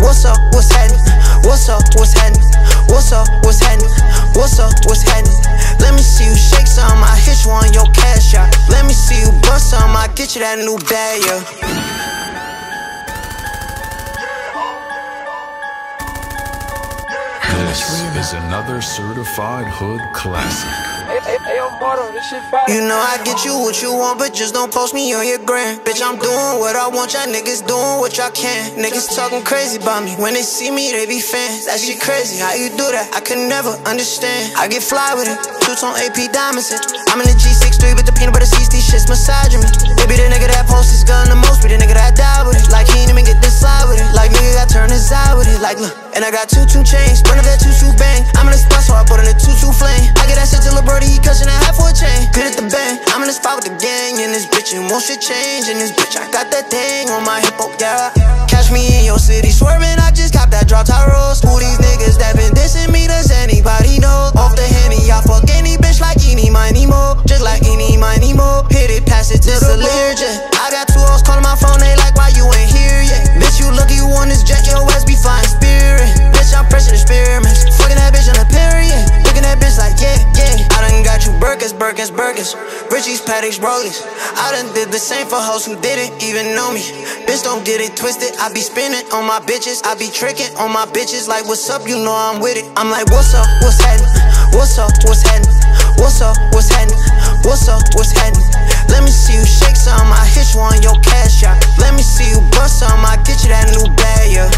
what's up, what's happening? What's up, what's happening? What's up, what's happening? What's up, what's happening? Let me see you shake some, I hit you on your cash out. Let me see you bust some, I get you that new bag, yeah. This is another certified hood classic. You know I get you what you want, but just don't post me on your gram. Bitch, I'm doing what I want, y'all niggas doing what y'all can. Niggas talking crazy about me, when they see me they be fans. That shit crazy, how you do that? I could never understand. I get fly with it, two-tone AP diamonds. I'm in the G63 with the peanut butter seeds, these shits massaging me. They be the nigga that posts his gun the most, be the nigga that die with it. Like he ain't even get this side with it. Like nigga got turned inside with it. Like look, and I got 2-2 chains, run up that 2-2 bang. I'm in the spot, so I put in a 2-2 flame. I get that shit till a brody, he cushion that half for a chain. Good at the bang, I'm in the spot with the gang and this bitch, and won't shit change in this bitch. I got that thing on my hip, oh yeah. Catch me in your city swerving, I just cop that drop top rolls. Who these niggas that been dissing me, does anybody know? Off the Henny, I fuck any bitch like Eeny, Miny, Mo. Just like Eeny, Miny, Mo. Hit it, pass it to the Learjet. I got 2 hoes calling my phone, they like, why you ain't here yet? Bitch, you lucky you on this jet, your ass be flying Spirit. Bitch, I'm pressing experiments, fucking that bitch on a period. Looking at bitch like, yeah, yeah. I done got you Birkins, Birkins, Birkins, Richie's, Patek's, Rollies. I done did the same for hoes who didn't even know me. Bitch, don't get it twisted, I be spinning on my bitches. I be tricking on my bitches like, what's up, you know I'm with it. I'm like, what's up, what's happening? What's up, what's happening? What's up, what's happening? What's up, what's happening? Let me see you shake some, I hit you on your cash out. Let me see you bust some, I get you that new bag, yeah.